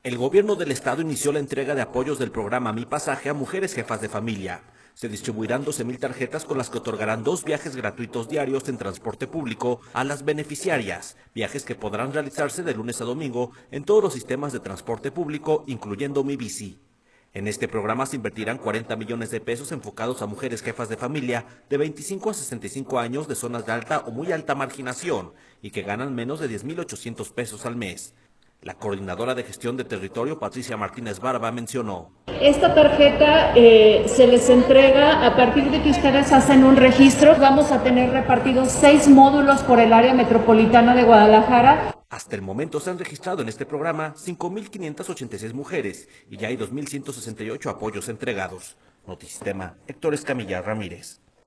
El gobierno del estado inició la entrega de apoyos del programa Mi Pasaje a mujeres jefas de familia. Se distribuirán 12,000 tarjetas con las que otorgarán 2 viajes gratuitos diarios en transporte público a las beneficiarias, viajes que podrán realizarse de lunes a domingo en todos los sistemas de transporte público, incluyendo Mi Bici. En este programa se invertirán 40 millones de pesos enfocados a mujeres jefas de familia de 25 a 65 años de zonas de alta o muy alta marginación y que ganan menos de 10,800 pesos al mes. La coordinadora de gestión de territorio, Patricia Martínez Barba, mencionó: Esta tarjeta se les entrega a partir de que ustedes hacen un registro. Vamos a tener repartidos 6 módulos por el área metropolitana de Guadalajara. Hasta el momento se han registrado en este programa 5,586 mujeres y ya hay 2,168 apoyos entregados. Notisistema, Héctor Escamilla Ramírez.